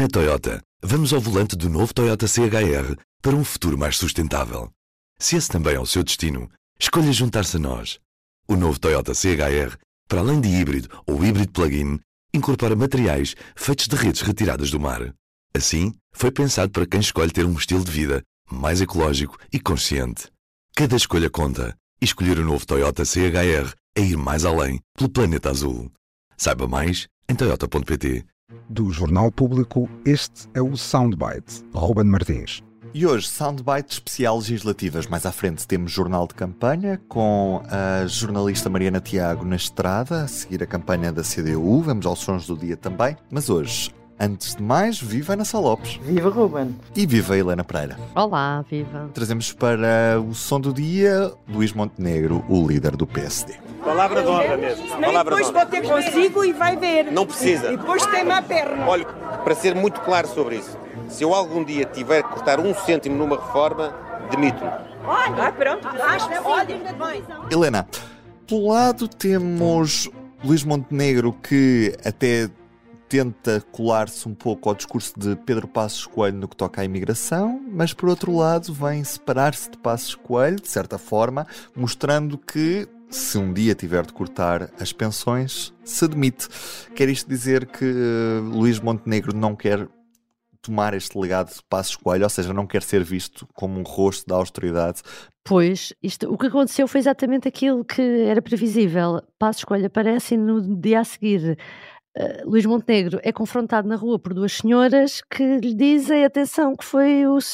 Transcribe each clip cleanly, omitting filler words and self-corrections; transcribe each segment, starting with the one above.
Na Toyota, vamos ao volante do novo Toyota CHR para um futuro mais sustentável. Se esse também é o seu destino, escolha juntar-se a nós. O novo Toyota CHR, para além de híbrido ou híbrido plug-in, incorpora materiais feitos de redes retiradas do mar. Assim, foi pensado para quem escolhe ter um estilo de vida mais ecológico e consciente. Cada escolha conta, e escolher o novo Toyota CHR é ir mais além pelo planeta azul. Saiba mais em toyota.pt. Do Jornal Público, este é o Soundbite, Ruben Martins. E hoje, Soundbite especial legislativas. Mais à frente temos jornal de campanha com a jornalista Mariana Tiago na estrada, a seguir a campanha da CDU. Vamos aos sons do dia também. Mas hoje, antes de mais, viva Ana Sá Lopes. Viva Ruben. E viva Helena Pereira. Olá, viva. Trazemos para o som do dia Luís Montenegro, o líder do PSD. Palavra de honra mesmo. Palavra depois vou ter consigo e vai ver. Não precisa. E depois tem-me a perna. Olha, para ser muito claro sobre isso, se eu algum dia tiver que cortar 1 cêntimo numa reforma, demito-me. Olha, pronto. Olha, bem. Helena, pelo lado temos Luís Montenegro, que até tenta colar-se um pouco ao discurso de Pedro Passos Coelho no que toca à imigração, mas por outro lado vem separar-se de Passos Coelho, de certa forma, mostrando que se um dia tiver de cortar as pensões, se demite. Quer isto dizer que Luís Montenegro não quer tomar este legado de Passos Coelho, ou seja, não quer ser visto como um rosto da austeridade? Pois, o que aconteceu foi exatamente aquilo que era previsível. Passos Coelho aparece e no dia a seguir Luís Montenegro é confrontado na rua por 2 senhoras que lhe dizem, atenção, que foi o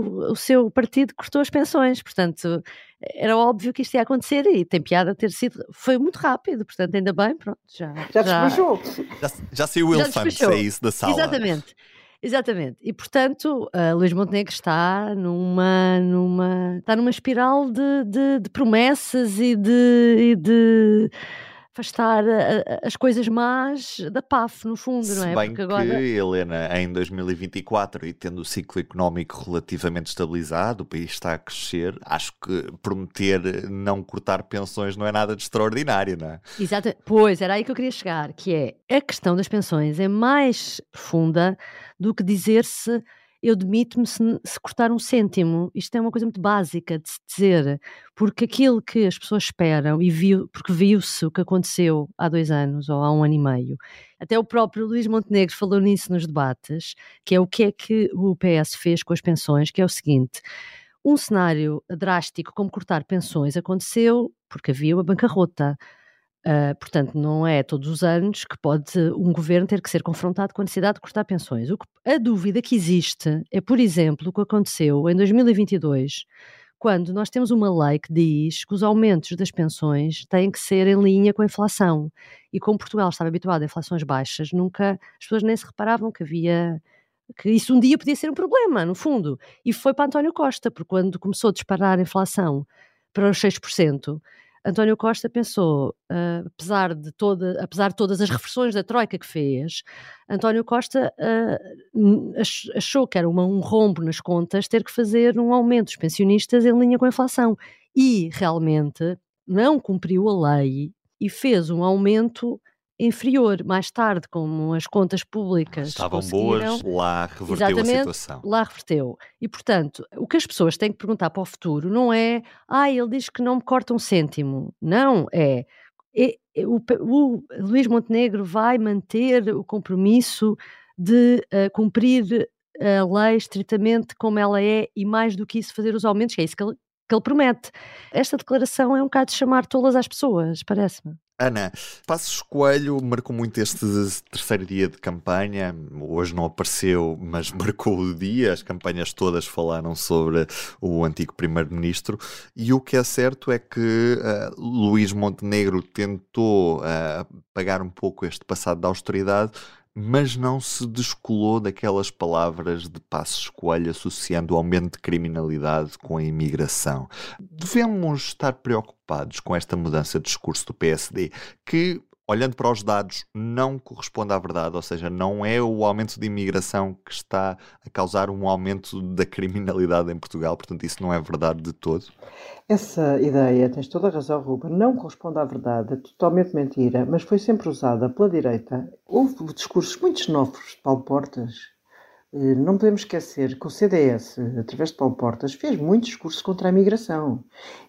seu partido que cortou as pensões. Portanto, era óbvio que isto ia acontecer e tem piada ter sido... Foi muito rápido, portanto, ainda bem, pronto. Já despachou. Já saiu o elefante, é isso da sala. Exatamente. E, portanto, Luís Montenegro está numa espiral de promessas e de afastar as coisas más da PAF, no fundo, não é? Se bem porque agora... que, Helena, em 2024 e tendo o ciclo económico relativamente estabilizado, o país está a crescer, acho que prometer não cortar pensões não é nada de extraordinário, não é? Exato. Pois, era aí que eu queria chegar, que é a questão das pensões é mais profunda do que dizer-se eu demito-me se cortar 1 cêntimo. Isto é uma coisa muito básica de se dizer, porque aquilo que as pessoas esperam, porque viu-se o que aconteceu há 2 anos ou há 1 ano e meio, até o próprio Luís Montenegro falou nisso nos debates, que é que o PS fez com as pensões, que é o seguinte: um cenário drástico como cortar pensões aconteceu porque havia uma bancarrota. Portanto, não é todos os anos que pode um governo ter que ser confrontado com a necessidade de cortar pensões. A dúvida que existe é, por exemplo, o que aconteceu em 2022, quando nós temos uma lei que diz que os aumentos das pensões têm que ser em linha com a inflação. E como Portugal estava habituado a inflações baixas, as pessoas nem se reparavam que isso um dia podia ser um problema, no fundo. E foi para António Costa, porque quando começou a disparar a inflação para os 6%, António Costa pensou, apesar de todas as reversões da Troika que fez, António Costa achou que era um rombo nas contas ter que fazer um aumento dos pensionistas em linha com a inflação. E, realmente, não cumpriu a lei e fez um aumento inferior. Mais tarde, como as contas públicas estavam boas, lá reverteu a situação. Lá reverteu. E, portanto, o que as pessoas têm que perguntar para o futuro não é ele diz que não me corta 1 cêntimo. Não, o Luís Montenegro vai manter o compromisso de cumprir a lei estritamente como ela é e, mais do que isso, fazer os aumentos, que é isso que ele promete. Esta declaração é um bocado de chamar tolas às pessoas, parece-me. Ana, Passos Coelho marcou muito este 3º dia de campanha. Hoje não apareceu, mas marcou o dia. As campanhas todas falaram sobre o antigo primeiro-ministro. E o que é certo é que Luís Montenegro tentou apagar um pouco este passado da austeridade, mas não se descolou daquelas palavras de Passos Coelho associando o aumento de criminalidade com a imigração. Devemos estar preocupados com esta mudança de discurso do PSD, que, olhando para os dados, não corresponde à verdade, ou seja, não é o aumento de imigração que está a causar um aumento da criminalidade em Portugal, portanto isso não é verdade de todo. Essa ideia, tens toda a razão, Ruben, não corresponde à verdade, é totalmente mentira, mas foi sempre usada pela direita. Houve discursos muito xenófobos de Paulo Portas, Não podemos esquecer que o CDS, através de Paulo Portas, fez muitos discursos contra a imigração.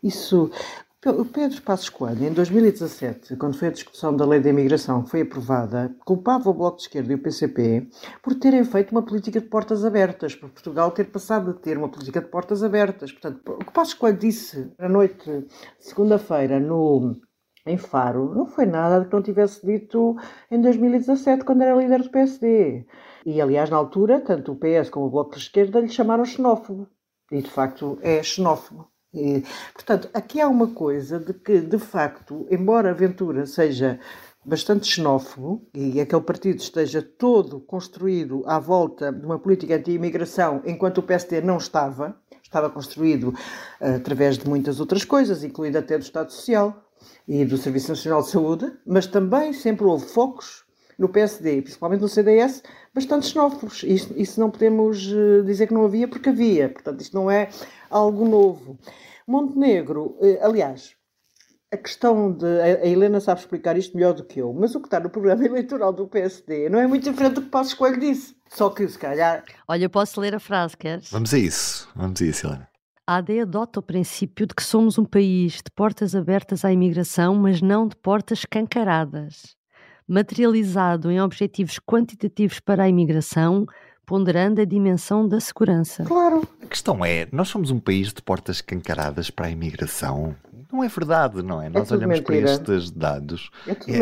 O Pedro Passos Coelho, em 2017, quando foi a discussão da lei da imigração que foi aprovada, culpava o Bloco de Esquerda e o PCP por terem feito uma política de portas abertas, por Portugal ter passado a ter uma política de portas abertas. Portanto, o que Passos Coelho disse à noite de segunda-feira em Faro não foi nada que não tivesse dito em 2017, quando era líder do PSD. E, aliás, na altura, tanto o PS como o Bloco de Esquerda lhe chamaram xenófobo. E, de facto, é xenófobo. Portanto, aqui há uma coisa de que, de facto, embora a Ventura seja bastante xenófobo e aquele partido esteja todo construído à volta de uma política anti-imigração, enquanto o PSD não estava construído através de muitas outras coisas, incluindo até do Estado Social e do Serviço Nacional de Saúde, mas também sempre houve focos no PSD, principalmente no CDS, bastante xenófobos. Isso não podemos dizer que não havia, porque havia. Portanto, isto não é algo novo. Montenegro, aliás, a questão de... A Helena sabe explicar isto melhor do que eu, mas o que está no programa eleitoral do PSD não é muito diferente do que Passos Coelho disse. Só que, se calhar... Olha, eu posso ler a frase, queres? Vamos a isso, Helena. A AD adota o princípio de que somos um país de portas abertas à imigração, mas não de portas escancaradas, materializado em objetivos quantitativos para a imigração, ponderando a dimensão da segurança. Claro. A questão é, nós somos um país de portas escancaradas para a imigração? Não é verdade, não é? Nós olhamos mentira. para estes dados.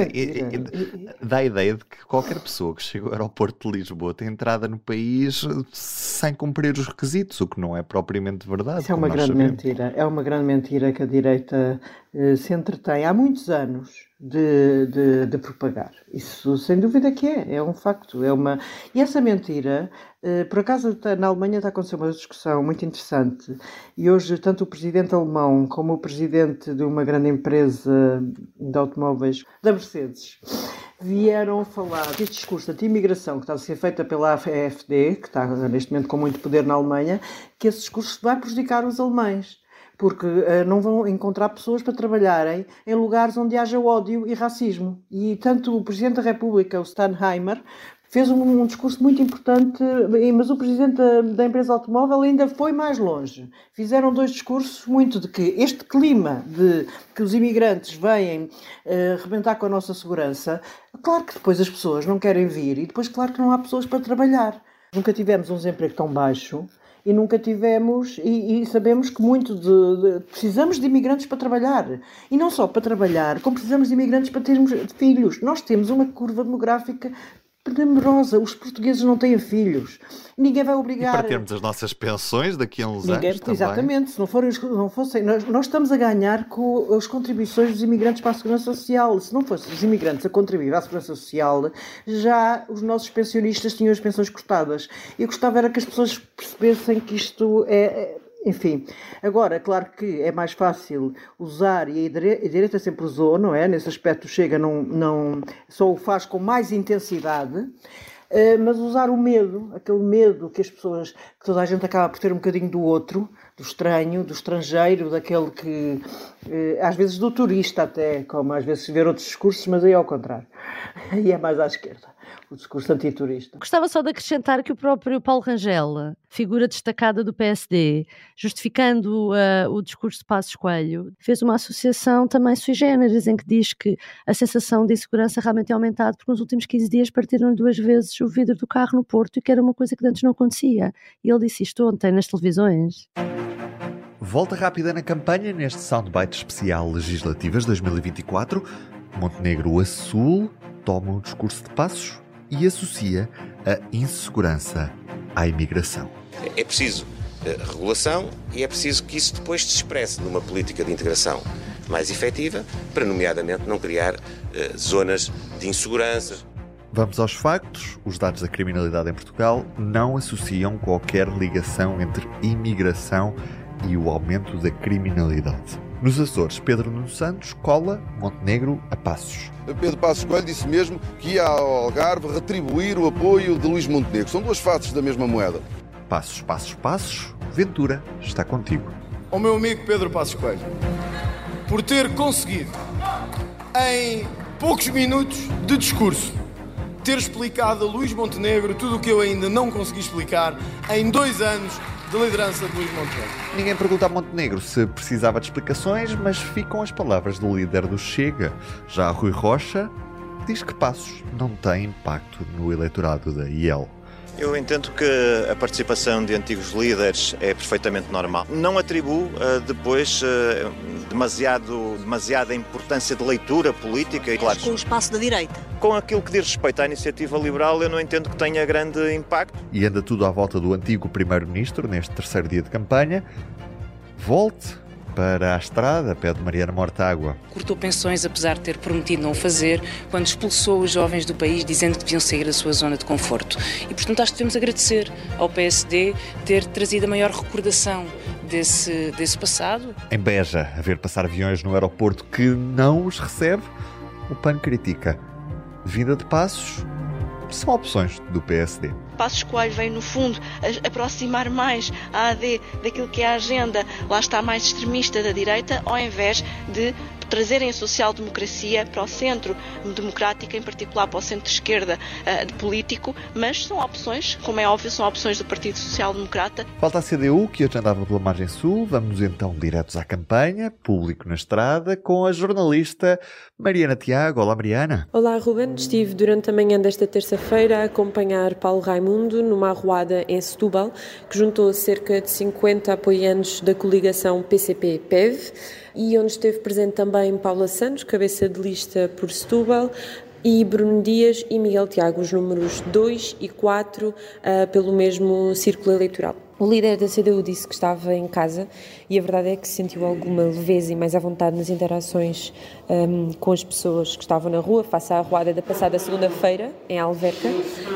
Dá a ideia de que qualquer pessoa que chega ao aeroporto de Lisboa tem entrada no país sem cumprir os requisitos, o que não é propriamente verdade. Isso é uma grande mentira. É uma grande mentira que a direita se entretém há muitos anos de propagar. Isso sem dúvida que é um facto. E essa mentira, por acaso na Alemanha está a acontecer uma discussão muito interessante e hoje tanto o presidente alemão como o presidente de uma grande empresa de automóveis, da Mercedes, vieram falar deste discurso anti-imigração que está a ser feita pela AfD, que está neste momento com muito poder na Alemanha, que esse discurso vai prejudicar os alemães. Porque não vão encontrar pessoas para trabalharem em lugares onde haja ódio e racismo. E tanto o Presidente da República, o Steinheimer, fez um discurso muito importante, mas o Presidente da empresa automóvel ainda foi mais longe. Fizeram 2 discursos muito de que este clima de que os imigrantes vêm arrebentar com a nossa segurança, claro que depois as pessoas não querem vir e depois claro que não há pessoas para trabalhar. Nunca tivemos um desemprego tão baixo. E nunca tivemos, e sabemos que precisamos de imigrantes para trabalhar. E não só para trabalhar, como precisamos de imigrantes para termos filhos. Nós temos uma curva demográfica tenebrosa. Os portugueses não têm filhos. Ninguém vai obrigar... E para termos as nossas pensões daqui a uns anos também. Exatamente. Se não fossem... Nós estamos a ganhar com as contribuições dos imigrantes para a Segurança Social. Se não fossem os imigrantes a contribuir à Segurança Social, já os nossos pensionistas tinham as pensões cortadas. Eu gostava era que as pessoas percebessem que isto é... Enfim, agora, claro que é mais fácil usar, e a direita sempre usou, não é? Nesse aspecto Chega, só o faz com mais intensidade, mas usar o medo, aquele medo que que toda a gente acaba por ter um bocadinho do outro, do estranho, do estrangeiro, daquele que, às vezes do turista até, como às vezes se vê outros discursos, mas aí é ao contrário, aí é mais à esquerda. O discurso antiturista. Gostava só de acrescentar que o próprio Paulo Rangel, figura destacada do PSD, justificando o discurso de Passos Coelho, fez uma associação também sui generis, em que diz que a sensação de insegurança realmente tem aumentado porque nos últimos 15 dias partiram 2 vezes o vidro do carro no Porto e que era uma coisa que antes não acontecia. E ele disse isto ontem nas televisões. Volta rápida na campanha neste Soundbite especial Legislativas 2024. Montenegro Azul toma um discurso de Passos e associa a insegurança à imigração. É preciso regulação e é preciso que isso depois se expresse numa política de integração mais efetiva, para nomeadamente não criar zonas de insegurança. Vamos aos factos. Os dados da criminalidade em Portugal não associam qualquer ligação entre imigração e o aumento da criminalidade. Nos Açores, Pedro Nuno Santos cola Montenegro a Passos. Pedro Passos Coelho disse mesmo que ia ao Algarve retribuir o apoio de Luís Montenegro. São 2 faces da mesma moeda. Passos, Passos, Passos. Ventura está contigo. Ao meu amigo Pedro Passos Coelho, por ter conseguido, em poucos minutos de discurso, ter explicado a Luís Montenegro tudo o que eu ainda não consegui explicar em 2 anos de liderança de Luís Montenegro. Ninguém pergunta a Montenegro se precisava de explicações, mas ficam as palavras do líder do Chega. Já Rui Rocha diz que Passos não tem impacto no eleitorado da IEL. Eu entendo que a participação de antigos líderes é perfeitamente normal. Não atribuo depois demasiada importância de leitura política. Claro, com o espaço da direita. Com aquilo que diz respeito à iniciativa liberal, eu não entendo que tenha grande impacto. E anda tudo à volta do antigo primeiro-ministro neste terceiro dia de campanha. Volte para a estrada, pede Mariana Mortágua. Cortou pensões, apesar de ter prometido não o fazer, quando expulsou os jovens do país dizendo que deviam sair da sua zona de conforto. E, portanto, acho que devemos agradecer ao PSD ter trazido a maior recordação desse passado. Em Beja, a ver passar aviões no aeroporto que não os recebe, o PAN critica. Vinda de Passos são opções do PSD. Passos Coelho vem, no fundo, aproximar mais a AD daquilo que é a agenda, lá está, mais extremista da direita, ao invés de trazerem a social-democracia para o centro democrático, em particular para o centro-esquerda político, mas são opções, como é óbvio, são opções do Partido Social Democrata. Falta a CDU, que hoje andava pela margem sul. Vamos então diretos à campanha, público na estrada, com a jornalista Mariana Tiago. Olá, Mariana. Olá, Ruben. Estive durante a manhã desta terça-feira a acompanhar Paulo Raimundo numa arruada em Setúbal, que juntou cerca de 50 apoiantes da coligação PCP-PEV, e onde esteve presente também Paula Santos, cabeça de lista por Setúbal, e Bruno Dias e Miguel Tiago, os números 2 e 4 pelo mesmo círculo eleitoral. O líder da CDU disse que estava em casa e a verdade é que sentiu alguma leveza e mais à vontade nas interações com as pessoas que estavam na rua, face à arruada da passada segunda-feira, em Alverca.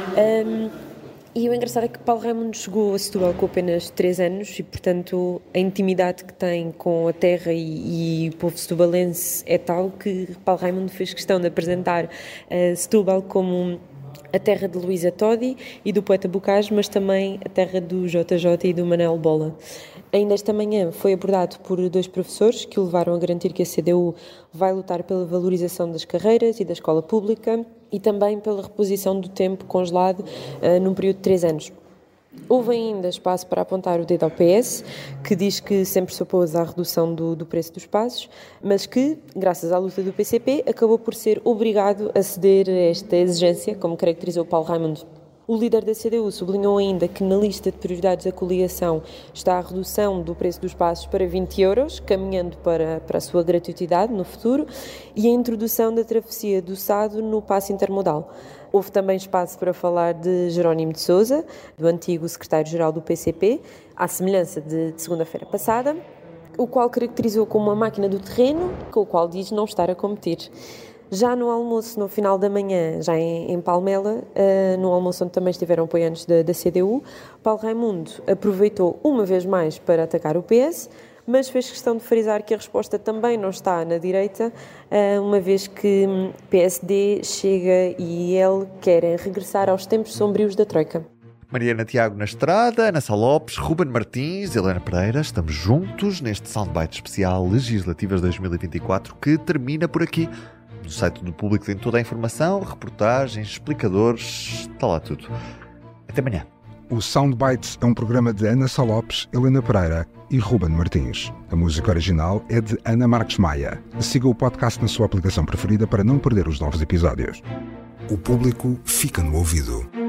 E o engraçado é que Paulo Raimundo chegou a Setúbal com apenas 3 anos e, portanto, a intimidade que tem com a terra e o povo setubalense é tal que Paulo Raimundo fez questão de apresentar Setúbal como a terra de Luísa Todi e do poeta Bocage, mas também a terra do JJ e do Manel Bola. Ainda esta manhã foi abordado por 2 professores que o levaram a garantir que a CDU vai lutar pela valorização das carreiras e da escola pública e também pela reposição do tempo congelado num período de 3 anos. Houve ainda espaço para apontar o dedo ao PS, que diz que sempre se opôs à redução do preço dos passos, mas que, graças à luta do PCP, acabou por ser obrigado a ceder a esta exigência, como caracterizou Paulo Raimundo. O líder da CDU sublinhou ainda que na lista de prioridades da coligação está a redução do preço dos passos para 20 euros, caminhando para a sua gratuitidade no futuro, e a introdução da travessia do Sado no passe intermodal. Houve também espaço para falar de Jerónimo de Sousa, do antigo secretário-geral do PCP, à semelhança de segunda-feira passada, o qual caracterizou como uma máquina do terreno, com o qual diz não estar a competir. Já no almoço, no final da manhã, já em Palmela, no almoço onde também estiveram apoiantes da CDU, Paulo Raimundo aproveitou uma vez mais para atacar o PS, mas fez questão de frisar que a resposta também não está na direita, uma vez que PSD, Chega e ele querem regressar aos tempos sombrios da Troika. Mariana Tiago na estrada, Ana Sá Lopes, Ruben Martins, Helena Pereira, estamos juntos neste Soundbite especial Legislativas 2024 que termina por aqui. No site do Público tem toda a informação, reportagens, explicadores, está lá tudo. Até amanhã. O Soundbites é um programa de Ana Sá Lopes, Helena Pereira e Ruben Martins. A música original é de Ana Marques Maia. Siga o podcast na sua aplicação preferida para não perder os novos episódios. O Público fica no ouvido.